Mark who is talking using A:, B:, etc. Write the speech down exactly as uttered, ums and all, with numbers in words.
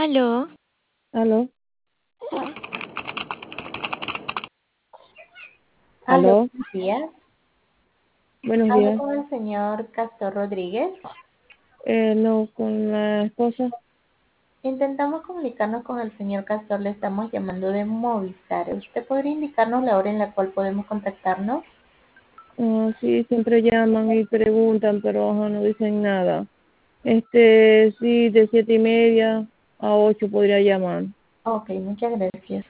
A: Aló,
B: Aló,
C: Aló,
B: aló,
C: buenos días.
B: buenos
C: Hablo
B: días.
C: con el señor Castor Rodríguez.
B: Eh, no, con la esposa.
C: Intentamos comunicarnos con el señor Castor, le estamos llamando de Movistar. ¿Usted podría indicarnos la hora en la cual podemos contactarnos?
B: Ah, sí, siempre llaman y preguntan, pero ajá, no dicen nada. Este, sí, de siete y media a ocho podría llamar.
C: Ok, muchas gracias.